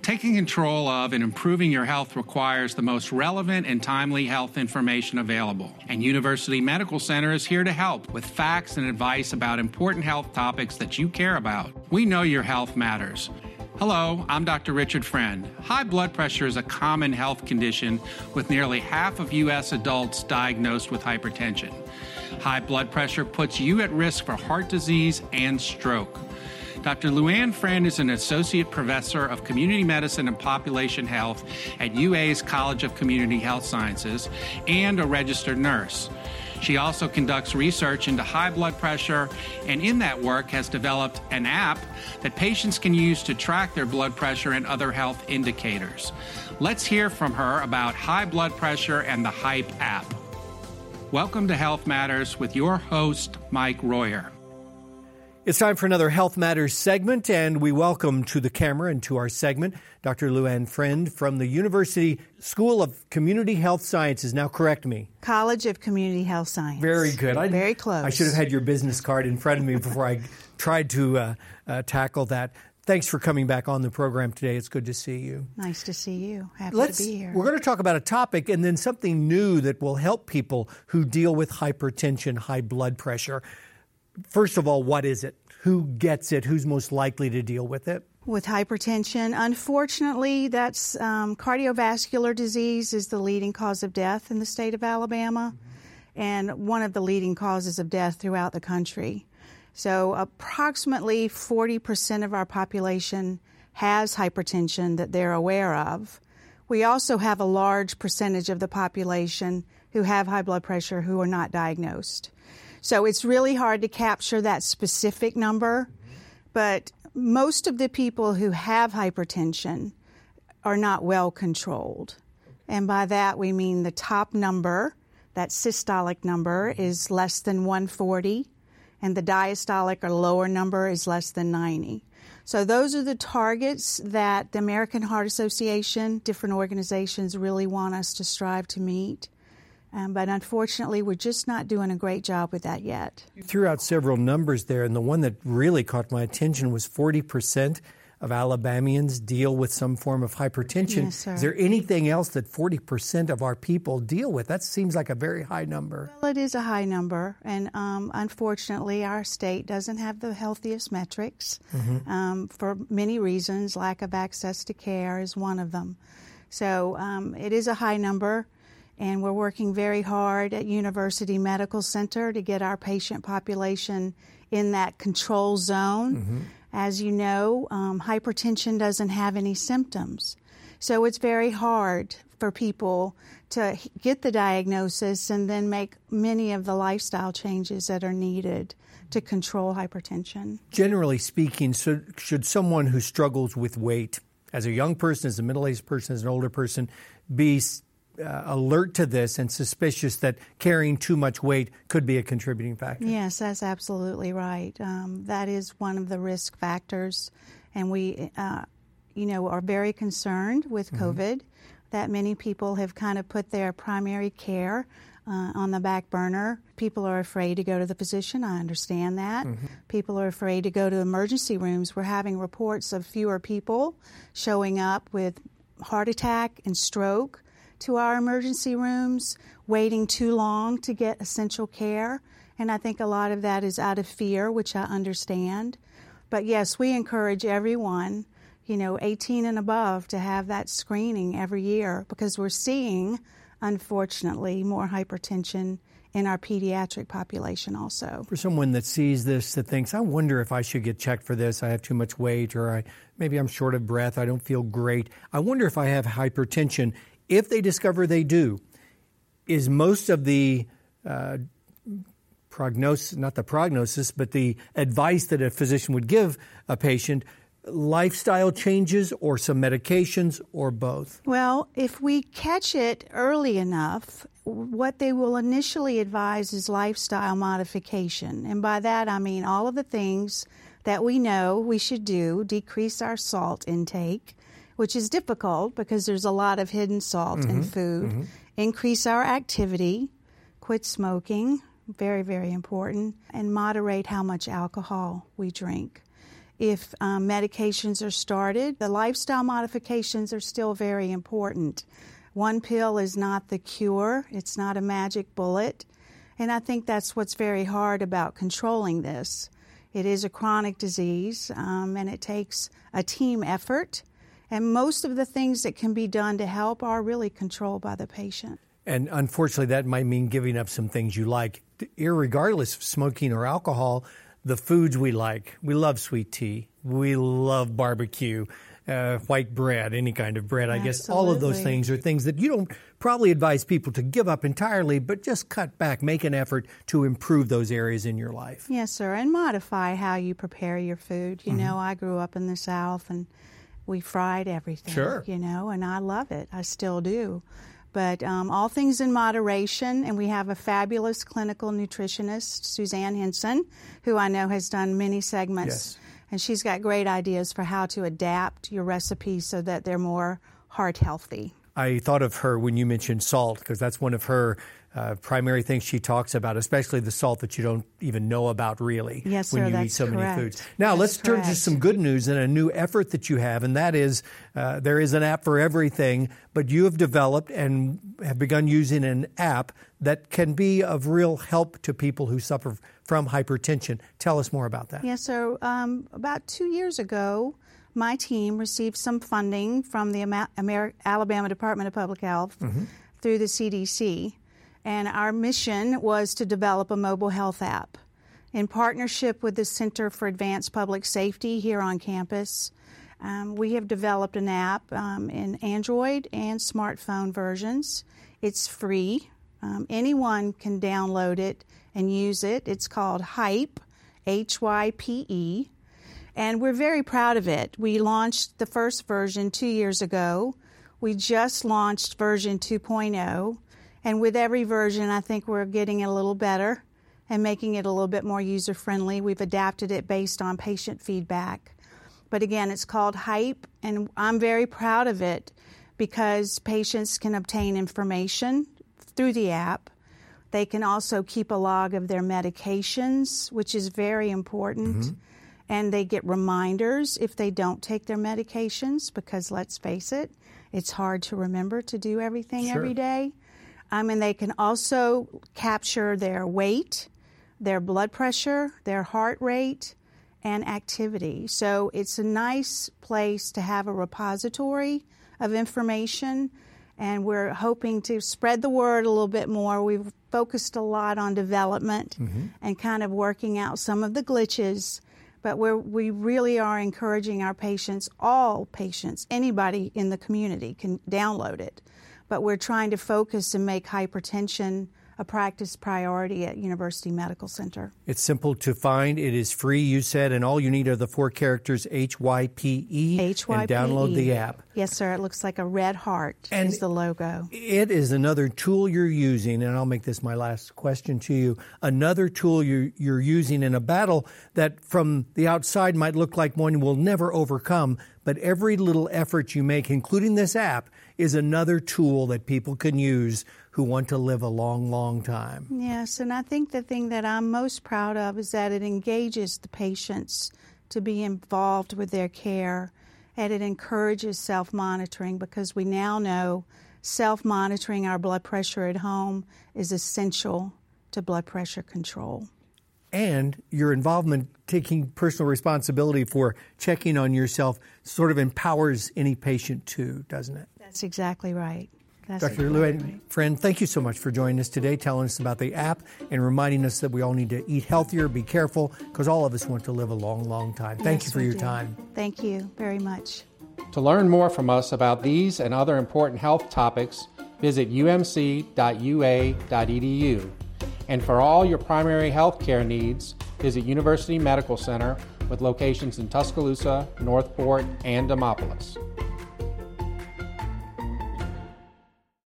Taking control of and improving your health requires the most relevant and timely health information available. And University Medical Center is here to help with facts and advice about important health topics that you care about. We know your health matters. Hello, I'm Dr. Richard Friend. High blood pressure is a common health condition with nearly half of U.S. adults diagnosed with hypertension. High blood pressure puts you at risk for heart disease and stroke. Dr. Luann Friend is an associate professor of community medicine and population health at UA's College of Community Health Sciences and a registered nurse. She also conducts research into high blood pressure and in that work has developed an app that patients can use to track their blood pressure and other health indicators. Let's hear from her about high blood pressure and the HYPE app. Welcome to Health Matters with your host, Mike Royer. It's time for another Health Matters segment, and we welcome to the camera and to our segment Dr. Luann Friend from the University School of Community Health Sciences. Now, correct me. College of Community Health Sciences. Very good. Very close. I should have had your business card in front of me before I tried to tackle that. Thanks for coming back on the program today. It's good to see you. Nice to see you. Happy to be here. We're going to talk about a topic and then something new that will help people who deal with hypertension, high blood pressure. First of all, what is it? Who gets it? Who's most likely to deal with it? With hypertension, unfortunately, that's cardiovascular disease is the leading cause of death in the state of Alabama and one of the leading causes of death throughout the country. So approximately 40% of our population has hypertension that they're aware of. We also have a large percentage of the population who have high blood pressure who are not diagnosed. So it's really hard to capture that specific number, but most of the people who have hypertension are not well controlled. And by that we mean the top number, that systolic number, is less than 140, and the diastolic or lower number is less than 90. So those are the targets that the American Heart Association, different organizations really want us to strive to meet. But unfortunately, we're just not doing a great job with that yet. You threw out several numbers there, and the one that really caught my attention was 40% of Alabamians deal with some form of hypertension. Yes, sir. Is there anything else that 40% of our people deal with? That seems like a very high number. Well, it is a high number, and unfortunately, our state doesn't have the healthiest metrics for many reasons. Lack of access to care is one of them. So it is a high number. And we're working very hard at University Medical Center to get our patient population in that control zone. As you know, hypertension doesn't have any symptoms. So it's very hard for people to get the diagnosis and then make many of the lifestyle changes that are needed to control hypertension. Generally speaking, so should someone who struggles with weight, as a young person, as a middle-aged person, as an older person, be alert to this and suspicious that carrying too much weight could be a contributing factor? Yes, that's absolutely right. That is one of the risk factors, and we, are very concerned with COVID that many people have kind of put their primary care on the back burner. People are afraid to go to the physician. I understand that. People are afraid to go to emergency rooms. We're having reports of fewer people showing up with heart attack and stroke to our emergency rooms, waiting too long to get essential care. And I think a lot of that is out of fear, which I understand. But yes, we encourage everyone, 18 and above, to have that screening every year because we're seeing, unfortunately, more hypertension in our pediatric population also. For someone that sees this, that thinks, I wonder if I should get checked for this, I have too much weight, or maybe I'm short of breath, I don't feel great, I wonder if I have hypertension. If they discover they do, is most of the prognosis, not the prognosis, but the advice that a physician would give a patient, lifestyle changes or some medications or both? Well, if we catch it early enough, what they will initially advise is lifestyle modification. And by that, I mean all of the things that we know we should do: decrease our salt intake, which is difficult because there's a lot of hidden salt in food, increase our activity, quit smoking, very, very important, and moderate how much alcohol we drink. if medications are started. The lifestyle modifications are still very important. One pill is not the cure. It's not a magic bullet. And I think that's what's very hard about controlling this. It is a chronic disease, and it takes a team effort. And most of the things that can be done to help are really controlled by the patient. And unfortunately, that might mean giving up some things you like. Irregardless of smoking or alcohol, the foods we like. We love sweet tea. We love barbecue, white bread, any kind of bread. I guess all of those things are things that you don't probably advise people to give up entirely, but just cut back, make an effort to improve those areas in your life. Yes, sir, and modify how you prepare your food. You know, I grew up in the South, and we fried everything, and I love it. I still do. But all things in moderation, and we have a fabulous clinical nutritionist, Suzanne Henson, who I know has done many segments. Yes. And she's got great ideas for how to adapt your recipes so that they're more heart healthy. I thought of her when you mentioned salt, because that's one of her primary things she talks about, especially the salt that you don't even know about really when you eat so many foods. Now, let's turn to some good news and a new effort that you have, and that is there is an app for everything, but you have developed and have begun using an app that can be of real help to people who suffer from hypertension. Tell us more about that. Yes, so about 2 years ago, my team received some funding from the Alabama Department of Public Health through the CDC. And our mission was to develop a mobile health app. In partnership with the Center for Advanced Public Safety here on campus, we have developed an app in Android and smartphone versions. It's free. Anyone can download it and use it. It's called Hype, Hype. And we're very proud of it. We launched the first version 2 years ago. We just launched version 2.0. And with every version, I think we're getting it a little better and making it a little bit more user-friendly. We've adapted it based on patient feedback. But again, it's called Hype, and I'm very proud of it because patients can obtain information through the app. They can also keep a log of their medications, which is very important. And they get reminders if they don't take their medications because, let's face it, it's hard to remember to do everything every day. And they can also capture their weight, their blood pressure, their heart rate, and activity. So it's a nice place to have a repository of information, and we're hoping to spread the word a little bit more. We've focused a lot on development and kind of working out some of the glitches, but we really are encouraging our patients, all patients, anybody in the community can download it. But we're trying to focus and make hypertension a practice priority at University Medical Center. It's simple to find. It is free, you said, and all you need are the 4 characters HYPE, and download the app. Yes, sir. It looks like a red heart is the logo. It is another tool you're using, and I'll make this my last question to you, another tool you're using in a battle that from the outside might look like one we'll never overcome, but every little effort you make, including this app, is another tool that people can use who want to live a long, long time. Yes, and I think the thing that I'm most proud of is that it engages the patients to be involved with their care, and it encourages self-monitoring because we now know self-monitoring our blood pressure at home is essential to blood pressure control. And your involvement, taking personal responsibility for checking on yourself, sort of empowers any patient too, doesn't it? That's exactly right. Dr. Lou, friend, thank you so much for joining us today, telling us about the app and reminding us that we all need to eat healthier, be careful, because all of us want to live a long, long time. Thank you for your time. Thank you very much. To learn more from us about these and other important health topics, visit umc.ua.edu. And for all your primary health care needs, visit University Medical Center with locations in Tuscaloosa, Northport, and Demopolis.